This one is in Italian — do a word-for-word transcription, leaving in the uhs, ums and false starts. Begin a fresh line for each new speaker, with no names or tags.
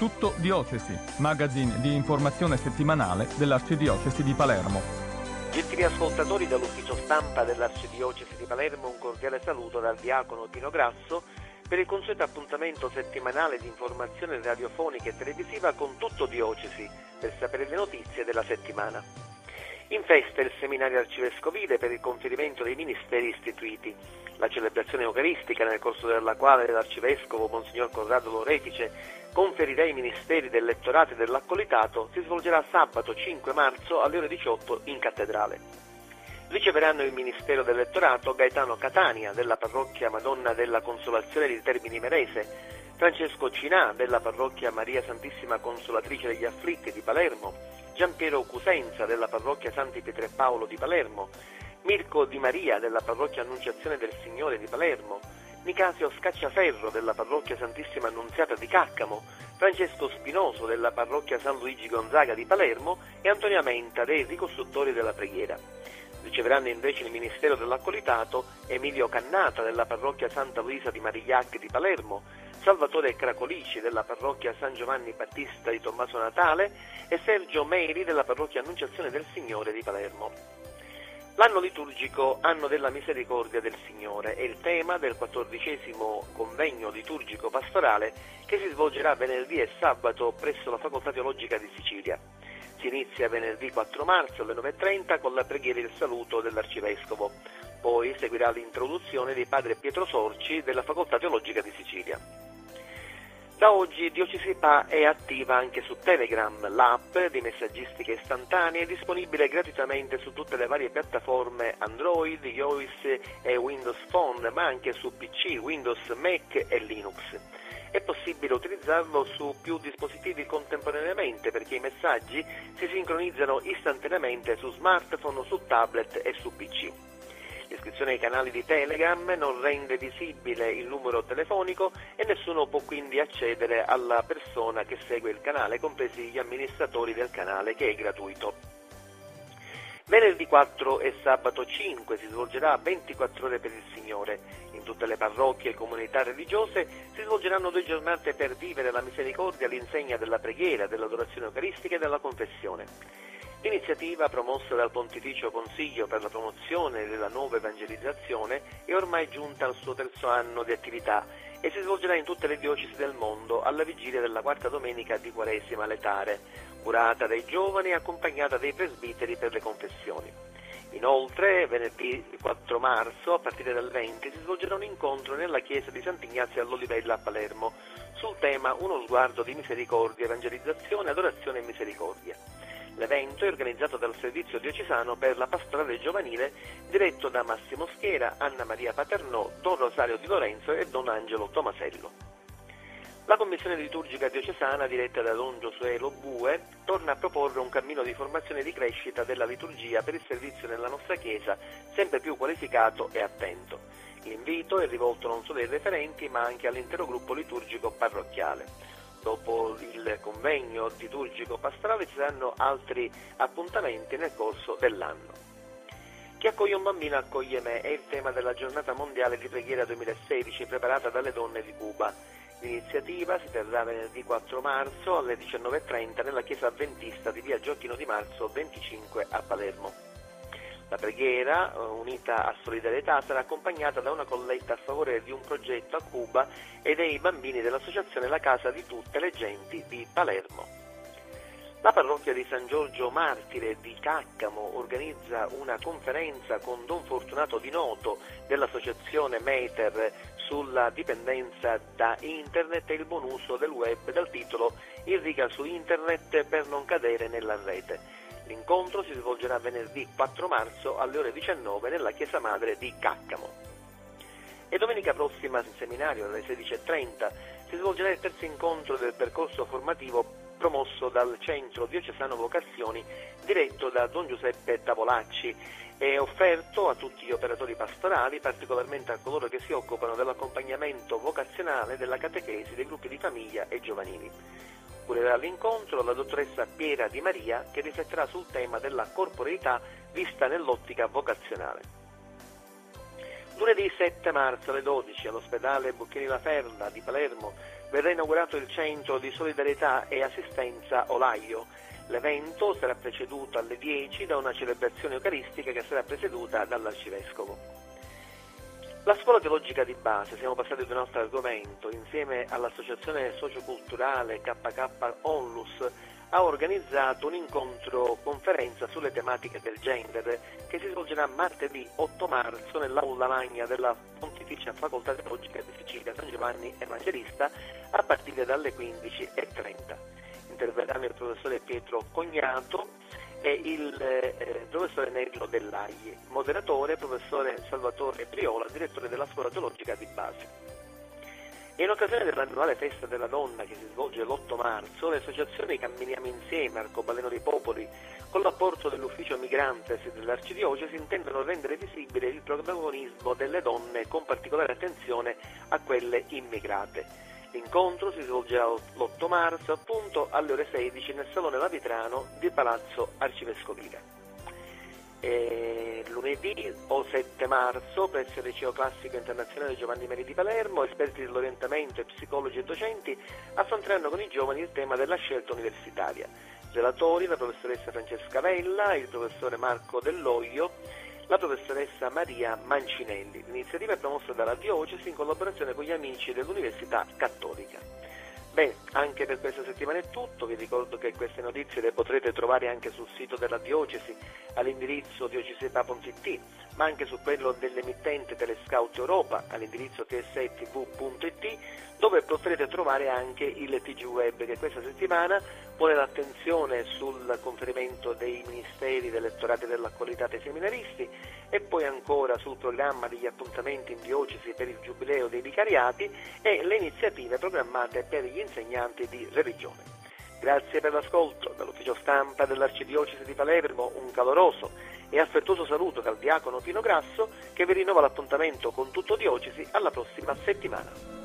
Tutto Diocesi, magazine di informazione settimanale dell'Arcidiocesi di Palermo.
Gentili ascoltatori, dall'ufficio stampa dell'Arcidiocesi di Palermo un cordiale saluto dal diacono Pino Grasso per il consueto appuntamento settimanale di informazione radiofonica e televisiva con Tutto Diocesi, per sapere le notizie della settimana. In festa il seminario arcivescovile per il conferimento dei ministeri istituiti. La celebrazione eucaristica, nel corso della quale l'arcivescovo Monsignor Corrado Lorefice conferirà i ministeri del lettorato e dell'accolitato, si svolgerà sabato cinque marzo alle ore diciotto in cattedrale. Riceveranno il ministero del lettorato Gaetano Catania della parrocchia Madonna della Consolazione di Termini Imerese, Francesco Cinà della parrocchia Maria Santissima Consolatrice degli Afflitti di Palermo, Giampiero Cusenza della parrocchia Santi Pietro e Paolo di Palermo, Mirko Di Maria della parrocchia Annunciazione del Signore di Palermo, Nicasio Scacciaferro della parrocchia Santissima Annunziata di Caccamo, Francesco Spinoso della parrocchia San Luigi Gonzaga di Palermo e Antonia Menta dei ricostruttori della preghiera. Riceveranno invece il ministero dell'accolitato Emilio Cannata della parrocchia Santa Luisa di Marigliac di Palermo, Salvatore Cracolici della parrocchia San Giovanni Battista di Tommaso Natale e Sergio Meri della parrocchia Annunciazione del Signore di Palermo. L'anno liturgico Anno della Misericordia del Signore è il tema del quattordicesimo convegno liturgico pastorale che si svolgerà venerdì e sabato presso la Facoltà Teologica di Sicilia. Si inizia venerdì quattro marzo alle nove e trenta con la preghiera e il saluto dell'Arcivescovo. Poi seguirà l'introduzione di padre Pietro Sorci della Facoltà Teologica di Sicilia. Da oggi Diocesi Pa è attiva anche su Telegram, l'app di messaggistica istantanea è disponibile gratuitamente su tutte le varie piattaforme Android, iOS e Windows Phone, ma anche su P C, Windows, Mac e Linux. È possibile utilizzarlo su più dispositivi contemporaneamente perché i messaggi si sincronizzano istantaneamente su smartphone, su tablet e su P C. L'iscrizione ai canali di Telegram non rende visibile il numero telefonico e nessuno può quindi accedere alla persona che segue il canale, compresi gli amministratori del canale, che è gratuito. Venerdì quattro e sabato cinque si svolgerà ventiquattro ore per il Signore. In tutte le parrocchie e comunità religiose si svolgeranno due giornate per vivere la misericordia all'insegna della preghiera, dell'adorazione eucaristica e della confessione. L'iniziativa, promossa dal Pontificio Consiglio per la promozione della nuova evangelizzazione, è ormai giunta al suo terzo anno di attività e si svolgerà in tutte le diocesi del mondo alla vigilia della quarta domenica di Quaresima letare, curata dai giovani e accompagnata dai presbiteri per le confessioni. Inoltre, venerdì quattro marzo, a partire dal venti, si svolgerà un incontro nella chiesa di Sant'Ignazio all'Olivella a Palermo sul tema Uno sguardo di misericordia, evangelizzazione, adorazione e misericordia. L'evento è organizzato dal Servizio Diocesano per la Pastorale Giovanile, diretto da Massimo Schiera, Anna Maria Paternò, Don Rosario Di Lorenzo e Don Angelo Tomasello. La Commissione liturgica diocesana, diretta da Don Giosuè Lobue, torna a proporre un cammino di formazione e di crescita della liturgia per il servizio nella nostra Chiesa, sempre più qualificato e attento. L'invito è rivolto non solo ai referenti, ma anche all'intero gruppo liturgico parrocchiale. Dopo il convegno liturgico pastorale ci saranno altri appuntamenti nel corso dell'anno. Chi accoglie un bambino accoglie me è il tema della giornata mondiale di preghiera duemilasedici preparata dalle donne di Cuba. L'iniziativa si terrà venerdì quattro marzo alle diciannove e trenta nella chiesa avventista di via Gioacchino Di Marzo venticinque a Palermo. La preghiera, unita a solidarietà, sarà accompagnata da una colletta a favore di un progetto a Cuba e dei bambini dell'associazione La Casa di Tutte le Genti di Palermo. La parrocchia di San Giorgio Martire di Caccamo organizza una conferenza con Don Fortunato Di Noto dell'associazione Meter sulla dipendenza da internet e il buon uso del web, dal titolo In riga su internet per non cadere nella rete. L'incontro si svolgerà venerdì quattro marzo alle ore diciannove nella chiesa madre di Caccamo. E domenica prossima in seminario alle sedici e trenta si svolgerà il terzo incontro del percorso formativo promosso dal Centro Diocesano Vocazioni, diretto da Don Giuseppe Tavolacci, e offerto a tutti gli operatori pastorali, particolarmente a coloro che si occupano dell'accompagnamento vocazionale, della catechesi, dei gruppi di famiglia e giovanili. Curerà l'incontro la dottoressa Piera Di Maria, che rifletterà sul tema della corporeità vista nell'ottica vocazionale. Lunedì sette marzo alle dodici all'ospedale Bocconi La Ferla di Palermo verrà inaugurato il centro di solidarietà e assistenza Olaio. L'evento sarà preceduto alle dieci da una celebrazione eucaristica che sarà presieduta dall'Arcivescovo. La scuola teologica di base, siamo passati ad un altro argomento, insieme all'associazione socioculturale K K Onlus ha organizzato un incontro conferenza sulle tematiche del gender che si svolgerà martedì otto marzo nell'aula magna della Pontificia Facoltà Teologica di Sicilia San Giovanni Evangelista a partire dalle quindici e trenta. Interverranno il professore Pietro Cognato e il eh, professore Nello Dell'Agli, moderatore professore Salvatore Priola, direttore della scuola teologica di base. In occasione dell'annuale festa della donna che si svolge l'otto marzo, le associazioni Camminiamo Insieme, Arcobaleno dei Popoli, con l'apporto dell'ufficio Migrantes dell'Arcidiocesi intendono rendere visibile il protagonismo delle donne con particolare attenzione a quelle immigrate. L'incontro si svolgerà l'otto marzo appunto alle ore sedici nel Salone Lavitrano di Palazzo Arcivescovile. E lunedì o sette marzo presso il Liceo Classico Internazionale Giovanni Meri di Palermo, esperti dell'orientamento e psicologi e docenti affronteranno con i giovani il tema della scelta universitaria. Relatori la professoressa Francesca Vella, il professore Marco Dell'Oglio, la professoressa Maria Mancinelli. L'iniziativa è promossa dalla Diocesi in collaborazione con gli amici dell'Università Cattolica. Bene, anche per questa settimana è tutto, vi ricordo che queste notizie le potrete trovare anche sul sito della Diocesi all'indirizzo diocesità punto it, ma anche su quello dell'emittente Telescout Europa all'indirizzo t s t v punto it, dove potrete trovare anche il T G Web che questa settimana pone l'attenzione sul conferimento dei ministeri dell'elettorato della qualità dei seminaristi e poi ancora sul programma degli appuntamenti in diocesi per il giubileo dei vicariati e le iniziative programmate per gli insegnanti di religione. Grazie per l'ascolto. Dall'ufficio stampa dell'Arcidiocesi di Palermo un caloroso e affettuoso saluto dal diacono Pino Grasso che vi rinnova l'appuntamento con Tutto Diocesi alla prossima settimana.